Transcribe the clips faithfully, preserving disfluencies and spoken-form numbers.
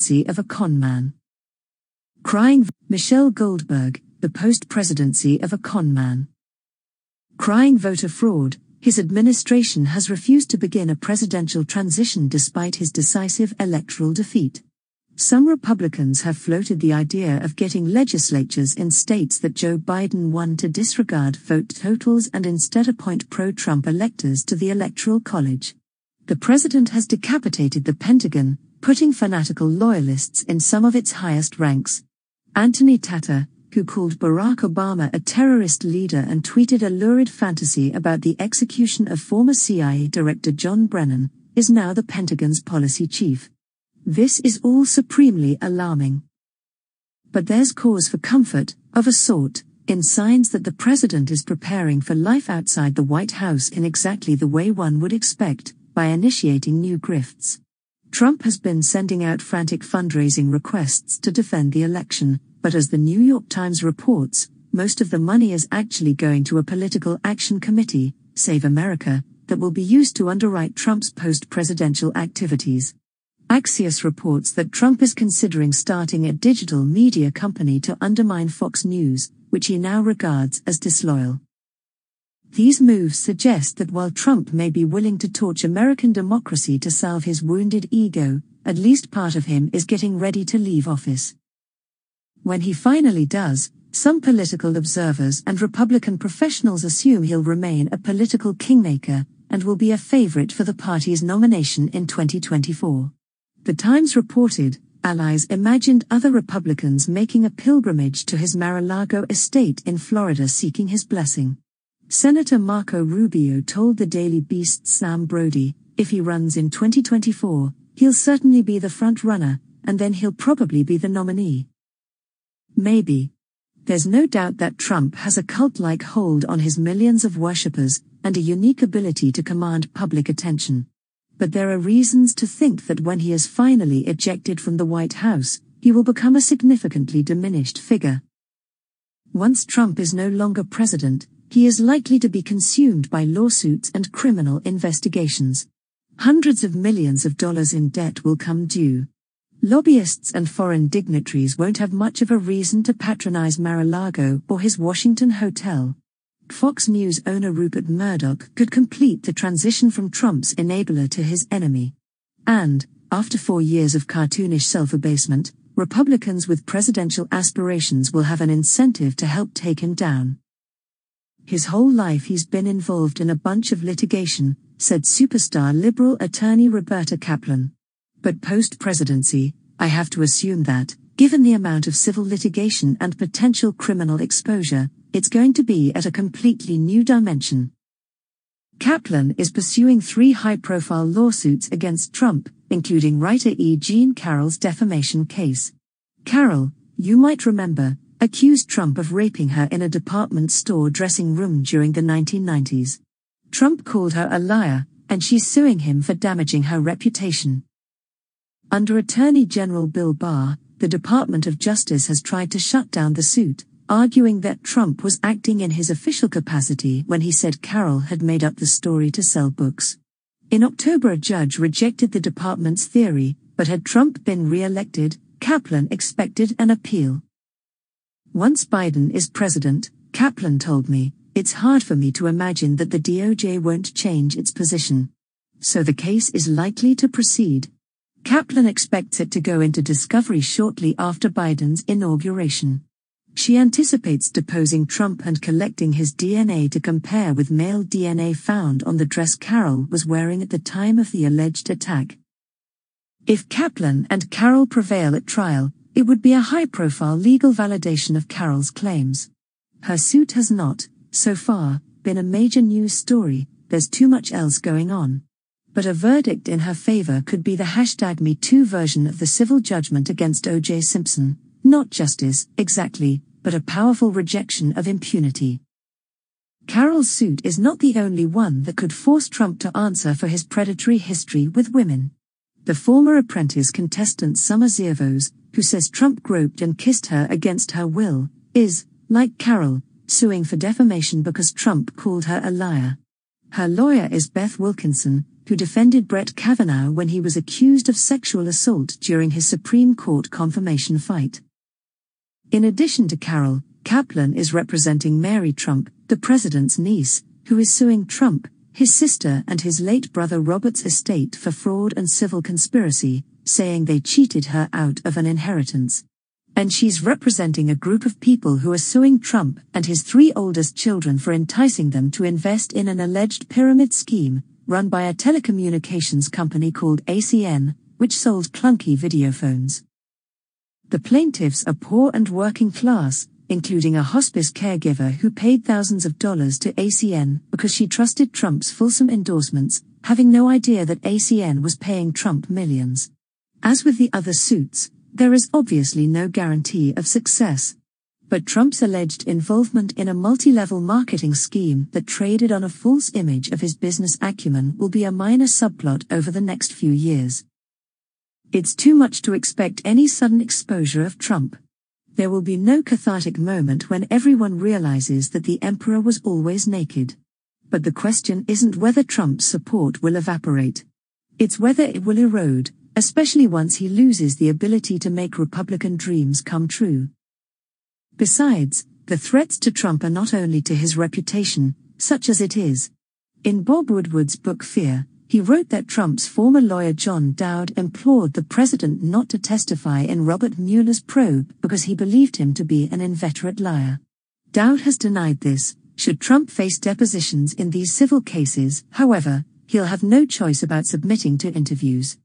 presidency of a con man. Crying Michelle Goldberg, the post-presidency of a con man. Crying voter fraud, his administration has refused to begin a presidential transition despite his decisive electoral defeat. Some Republicans have floated the idea of getting legislatures in states that Joe Biden won to disregard vote totals and instead appoint pro-Trump electors to the Electoral College. The president has decapitated the Pentagon, putting fanatical loyalists in some of its highest ranks. Anthony Tatar, who called Barack Obama a terrorist leader and tweeted a lurid fantasy about the execution of former C I A Director John Brennan, is now the Pentagon's policy chief. This is all supremely alarming. But there's cause for comfort, of a sort, in signs that the president is preparing for life outside the White House in exactly the way one would expect, by initiating new grifts. Trump has been sending out frantic fundraising requests to defend the election, but as the New York Times reports, most of the money is actually going to a political action committee, Save America, that will be used to underwrite Trump's post-presidential activities. Axios reports that Trump is considering starting a digital media company to undermine Fox News, which he now regards as disloyal. These moves suggest that while Trump may be willing to torch American democracy to salve his wounded ego, at least part of him is getting ready to leave office. When he finally does, some political observers and Republican professionals assume he'll remain a political kingmaker, and will be a favorite for the party's nomination in twenty twenty-four. The Times reported, allies imagined other Republicans making a pilgrimage to his Mar-a-Lago estate in Florida seeking his blessing. Senator Marco Rubio told the Daily Beast's Sam Brody, if he runs in twenty twenty-four, he'll certainly be the front runner, and then he'll probably be the nominee. Maybe. There's no doubt that Trump has a cult-like hold on his millions of worshippers, and a unique ability to command public attention. But there are reasons to think that when he is finally ejected from the White House, he will become a significantly diminished figure. Once Trump is no longer president, he is likely to be consumed by lawsuits and criminal investigations. Hundreds of millions of dollars in debt will come due. Lobbyists and foreign dignitaries won't have much of a reason to patronize Mar-a-Lago or his Washington hotel. Fox News owner Rupert Murdoch could complete the transition from Trump's enabler to his enemy. And, after four years of cartoonish self-abasement, Republicans with presidential aspirations will have an incentive to help take him down. His whole life he's been involved in a bunch of litigation, said superstar liberal attorney Roberta Kaplan. But post-presidency, I have to assume that, given the amount of civil litigation and potential criminal exposure, it's going to be at a completely new dimension. Kaplan is pursuing three high-profile lawsuits against Trump, including writer E. Jean Carroll's defamation case. Carroll, you might remember, accused Trump of raping her in a department store dressing room during the nineteen nineties. Trump called her a liar, and she's suing him for damaging her reputation. Under Attorney General Bill Barr, the Department of Justice has tried to shut down the suit, arguing that Trump was acting in his official capacity when he said Carroll had made up the story to sell books. In October, a judge rejected the department's theory, but had Trump been re-elected, Kaplan expected an appeal. Once Biden is president, Kaplan told me, it's hard for me to imagine that the D O J won't change its position. So the case is likely to proceed. Kaplan expects it to go into discovery shortly after Biden's inauguration. She anticipates deposing Trump and collecting his D N A to compare with male D N A found on the dress Carroll was wearing at the time of the alleged attack. If Kaplan and Carroll prevail at trial, it would be a high-profile legal validation of Carroll's claims. Her suit has not, so far, been a major news story, there's too much else going on. But a verdict in her favor could be the hashtag Me Too version of the civil judgment against O J Simpson, not justice, exactly, but a powerful rejection of impunity. Carroll's suit is not the only one that could force Trump to answer for his predatory history with women. The former Apprentice contestant Summer Zervos, who says Trump groped and kissed her against her will, is, like Carroll, suing for defamation because Trump called her a liar. Her lawyer is Beth Wilkinson, who defended Brett Kavanaugh when he was accused of sexual assault during his Supreme Court confirmation fight. In addition to Carol, Kaplan is representing Mary Trump, the president's niece, who is suing Trump, his sister and his late brother Robert's estate for fraud and civil conspiracy, saying they cheated her out of an inheritance. And she's representing a group of people who are suing Trump and his three oldest children for enticing them to invest in an alleged pyramid scheme, run by a telecommunications company called A C N, which sold clunky video phones. The plaintiffs are poor and working class, including a hospice caregiver who paid thousands of dollars to A C N because she trusted Trump's fulsome endorsements, having no idea that A C N was paying Trump millions. As with the other suits, there is obviously no guarantee of success. But Trump's alleged involvement in a multi-level marketing scheme that traded on a false image of his business acumen will be a minor subplot over the next few years. It's too much to expect any sudden exposure of Trump. There will be no cathartic moment when everyone realizes that the emperor was always naked. But the question isn't whether Trump's support will evaporate. It's whether it will erode, especially once he loses the ability to make Republican dreams come true. Besides, the threats to Trump are not only to his reputation, such as it is. In Bob Woodward's book Fear, he wrote that Trump's former lawyer John Dowd implored the president not to testify in Robert Mueller's probe because he believed him to be an inveterate liar. Dowd has denied this. Should Trump face depositions in these civil cases, however, he'll have no choice about submitting to interviews.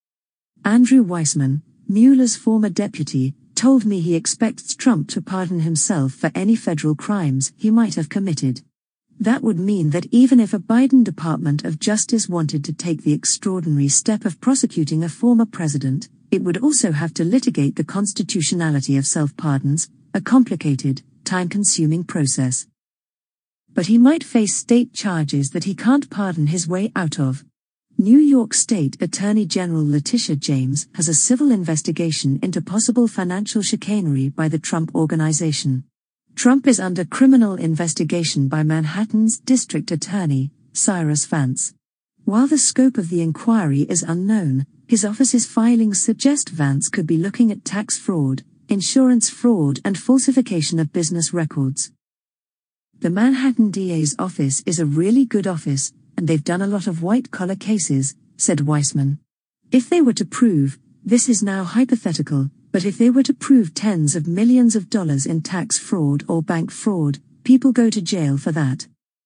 Andrew Weissman, Mueller's former deputy, told me he expects Trump to pardon himself for any federal crimes he might have committed. That would mean that even if a Biden Department of Justice wanted to take the extraordinary step of prosecuting a former president, it would also have to litigate the constitutionality of self-pardons, a complicated, time-consuming process. But he might face state charges that he can't pardon his way out of. New York State Attorney General Letitia James has a civil investigation into possible financial chicanery by the Trump Organization. Trump is under criminal investigation by Manhattan's District Attorney, Cyrus Vance. While the scope of the inquiry is unknown, his office's filings suggest Vance could be looking at tax fraud, insurance fraud and falsification of business records. The Manhattan D A's office is a really good office, and they've done a lot of white-collar cases, said Weissman. If they were to prove, this is now hypothetical, but if they were to prove tens of millions of dollars in tax fraud or bank fraud, people go to jail for that.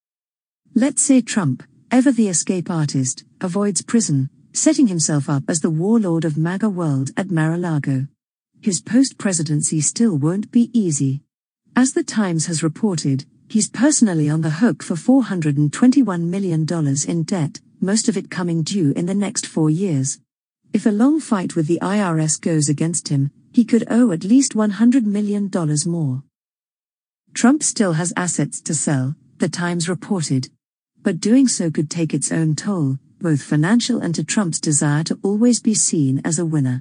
Let's say Trump, ever the escape artist, avoids prison, setting himself up as the warlord of MAGA world at Mar-a-Lago. His post-presidency still won't be easy. As the Times has reported, he's personally on the hook for four hundred twenty-one million dollars in debt, most of it coming due in the next four years. If a long fight with the I R S goes against him, he could owe at least one hundred million dollars more. Trump still has assets to sell, the Times reported. But doing so could take its own toll, both financial and to Trump's desire to always be seen as a winner.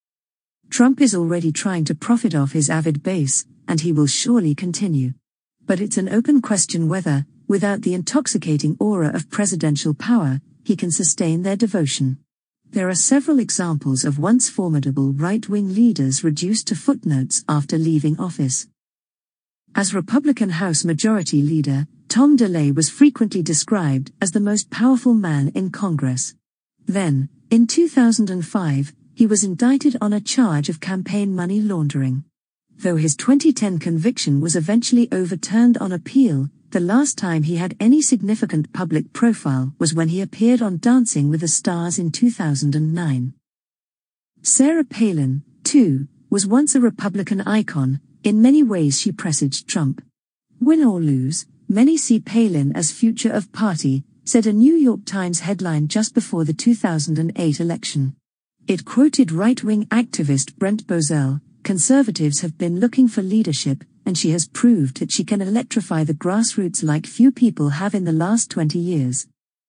Trump is already trying to profit off his avid base, and he will surely continue. But it's an open question whether, without the intoxicating aura of presidential power, he can sustain their devotion. There are several examples of once formidable right-wing leaders reduced to footnotes after leaving office. As Republican House Majority Leader, Tom DeLay was frequently described as the most powerful man in Congress. Then, in two thousand five, he was indicted on a charge of campaign money laundering. Though his twenty ten conviction was eventually overturned on appeal, the last time he had any significant public profile was when he appeared on Dancing with the Stars in two thousand nine. Sarah Palin, too, was once a Republican icon. In many ways she presaged Trump. Win or lose, many see Palin as future of party, said a New York Times headline just before the two thousand eight election. It quoted right-wing activist Brent Bozell, "Conservatives have been looking for leadership, and she has proved that she can electrify the grassroots like few people have in the last twenty years.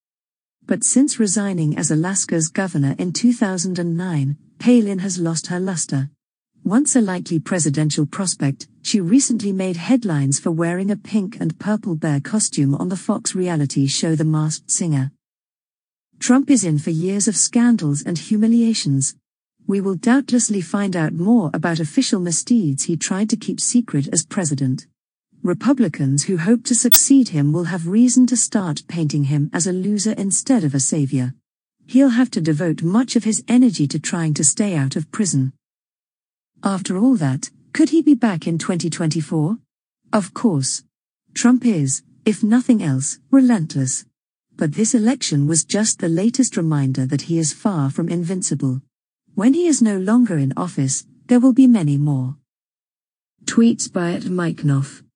But since resigning as Alaska's governor in two thousand nine, Palin has lost her luster. Once a likely presidential prospect, she recently made headlines for wearing a pink and purple bear costume on the Fox reality show The Masked Singer. Trump is in for years of scandals and humiliations. We will doubtlessly find out more about official misdeeds he tried to keep secret as president. Republicans who hope to succeed him will have reason to start painting him as a loser instead of a savior. He'll have to devote much of his energy to trying to stay out of prison. After all that, could he be back in twenty twenty-four? Of course. Trump is, if nothing else, relentless. But this election was just the latest reminder that he is far from invincible. When he is no longer in office, there will be many more. Tweets by at Mike Knopf.